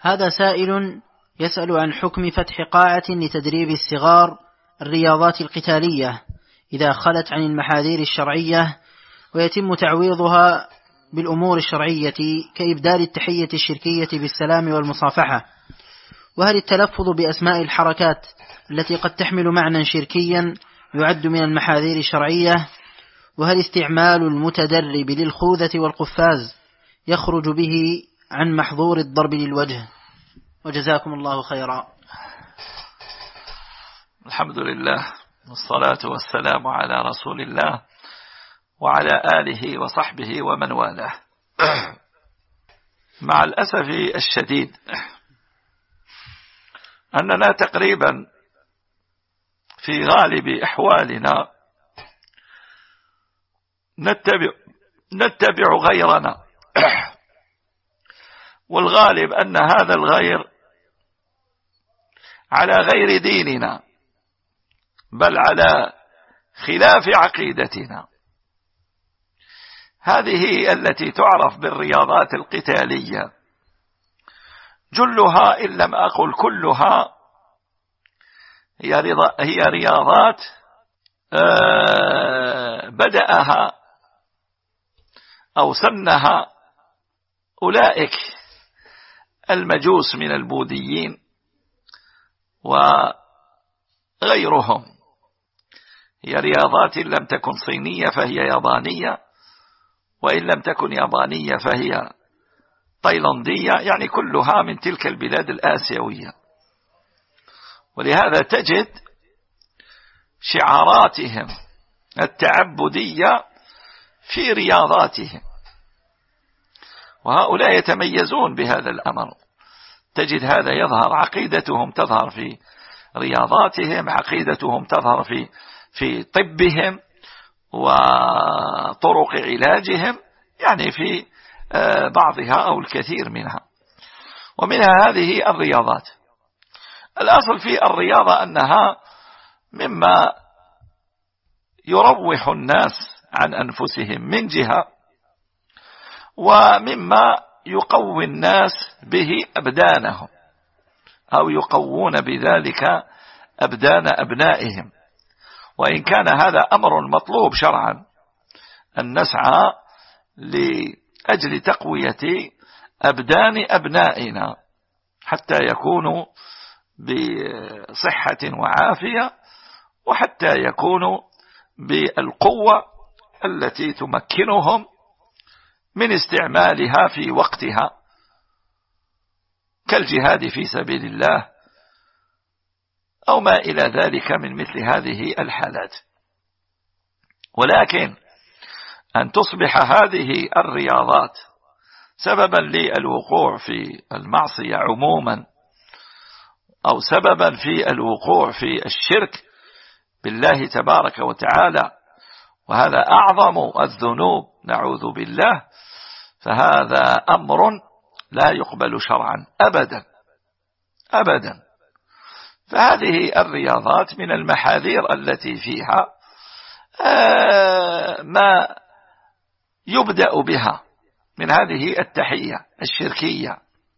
هذا سائل يسأل عن حكم فتح قاعة لتدريب الصغار الرياضات القتالية إذا خلت عن المحاذير الشرعية، ويتم تعويضها بالأمور الشرعية كإبدال التحية الشركية بالسلام والمصافحة. وهل التلفظ بأسماء الحركات التي قد تحمل معنى شركيا يعد من المحاذير الشرعية؟ وهل استعمال المتدرب للخوذة والقفاز يخرج به عن محظور الضرب للوجه؟ وجزاكم الله خيرا. الحمد لله والصلاة والسلام على رسول الله وعلى آله وصحبه ومن والاه. مع الأسف الشديد أننا تقريبا في غالب أحوالنا نتبع غيرنا، والغالب أن هذا الغير على غير ديننا بل على خلاف عقيدتنا. هذه التي تعرف بالرياضات القتالية جلها إن لم أقل كلها هي رياضات بدأها أو سنها أولئك المجوس من البوذيين وغيرهم. هي رياضات إن لم تكن صينية فهي يابانية، وإن لم تكن يابانية فهي تايلاندية، يعني كلها من تلك البلاد الآسيوية. ولهذا تجد شعاراتهم التعبدية في رياضاتهم، وهؤلاء يتميزون بهذا الأمر. تجد هذا يظهر، عقيدتهم تظهر في رياضاتهم، عقيدتهم تظهر في طبهم وطرق علاجهم، يعني في بعضها أو الكثير منها. ومنها هذه الرياضات. الأصل في الرياضة أنها مما يروح الناس عن أنفسهم من جهة، ومما يقوي الناس به أبدانهم أو يقوون بذلك أبدان أبنائهم. وإن كان هذا أمر مطلوب شرعا أن نسعى لأجل تقوية أبدان أبنائنا حتى يكونوا بصحة وعافية، وحتى يكونوا بالقوة التي تمكنهم من استعمالها في وقتها، كالجهاد في سبيل الله أو ما إلى ذلك من مثل هذه الحالات. ولكن أن تصبح هذه الرياضات سببا للوقوع في المعصية عموما، أو سببا في الوقوع في الشرك بالله تبارك وتعالى، وهذا أعظم الذنوب نعوذ بالله، فهذا أمر لا يقبل شرعا أبدا أبدا. فهذه الرياضات من المحاذير التي فيها ما يبدأ بها من هذه التحية الشركية،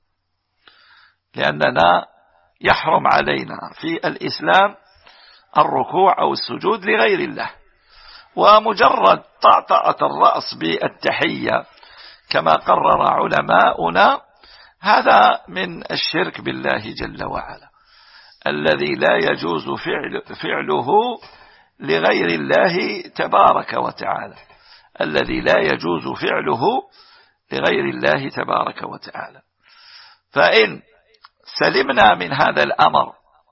لأننا يحرم علينا في الإسلام الركوع أو السجود لغير الله. ومجرد طأطأة الرأس بالتحية كما قرر علماؤنا هذا من الشرك بالله جل وعلا، الذي لا يجوز فعله لغير الله تبارك وتعالى، الذي لا يجوز فعله لغير الله تبارك وتعالى. فإن سلمنا من هذا الأمر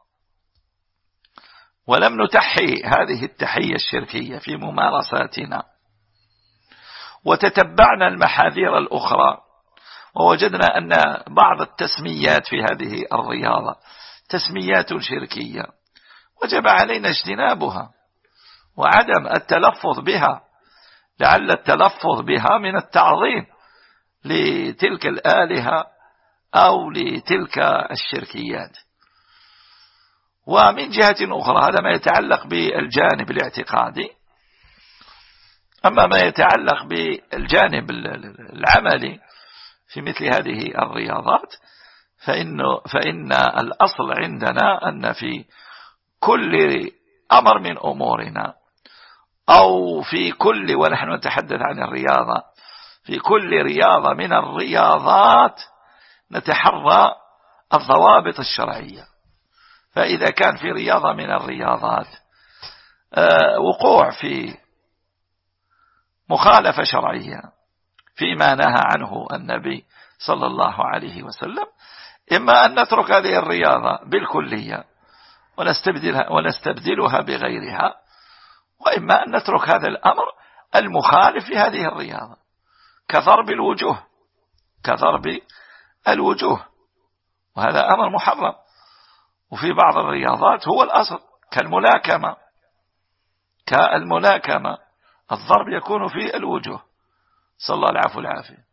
ولم نتحي هذه التحية الشركية في ممارساتنا، وتتبعنا المحاذير الأخرى، ووجدنا أن بعض التسميات في هذه الرياضة تسميات شركية، وجب علينا اجتنابها وعدم التلفظ بها، لعل التلفظ بها من التعظيم لتلك الآلهة أو لتلك الشركيات. ومن جهة أخرى هذا ما يتعلق بالجانب الاعتقادي. أما ما يتعلق بالجانب العملي في مثل هذه الرياضات فإن الأصل عندنا أن في كل أمر من أمورنا أو في كل، ونحن نتحدث عن الرياضة، في كل رياضة من الرياضات نتحرى الضوابط الشرعية. فإذا كان في رياضة من الرياضات وقوع في مخالفة شرعية فيما نهى عنه النبي صلى الله عليه وسلم، إما أن نترك هذه الرياضة بالكلية ونستبدلها بغيرها، وإما أن نترك هذا الأمر المخالف لهذه الرياضة كضرب الوجوه، وهذا أمر محرم. وفي بعض الرياضات هو الأصل كالملاكمة الضرب يكون في الوجوه، صلى الله العفو والعافية.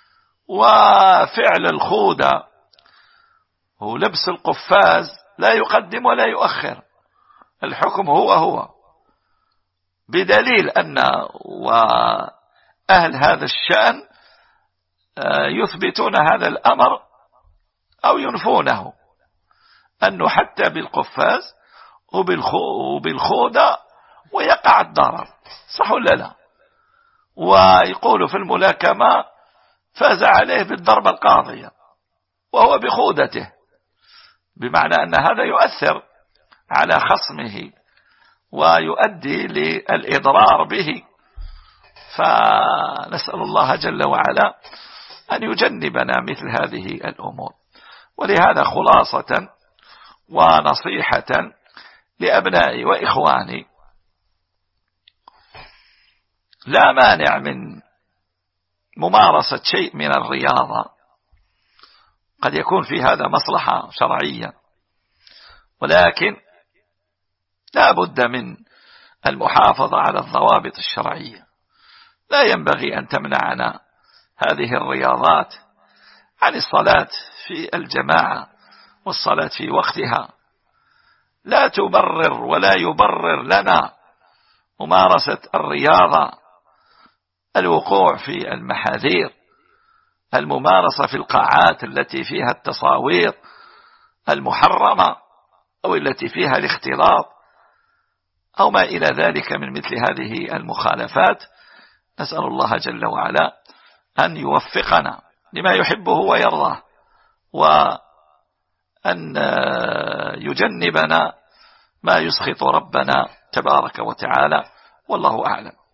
وفعل الخوذة ولبس القفاز لا يقدم ولا يؤخر، الحكم هو بدليل أن وأهل هذا الشأن يثبتون هذا الأمر أو ينفونه، أنه حتى بالقفاز وبالخوذة ويقع الضرر، صح ولا لا؟ ويقول في الملاكمة فاز عليه بالضربة القاضية وهو بخوذته، بمعنى أن هذا يؤثر على خصمه ويؤدي للإضرار به. فنسأل الله جل وعلا أن يجنبنا مثل هذه الأمور. ولهذا خلاصة ونصيحة لأبنائي وإخواني، لا مانع من ممارسة شيء من الرياضة، قد يكون في هذا مصلحة شرعية، ولكن لا بد من المحافظة على الضوابط الشرعية. لا ينبغي أن تمنعنا هذه الرياضات عن الصلاة في الجماعة والصلاة في وقتها. لا تبرر ولا يبرر لنا ممارسة الرياضة الوقوع في المحاذير، الممارسة في القاعات التي فيها التصاوير المحرمة أو التي فيها الاختلاط أو ما إلى ذلك من مثل هذه المخالفات. نسأل الله جل وعلا أن يوفقنا لما يحبه ويرضاه، وأن يجنبنا ما يسخط ربنا تبارك وتعالى، والله أعلم.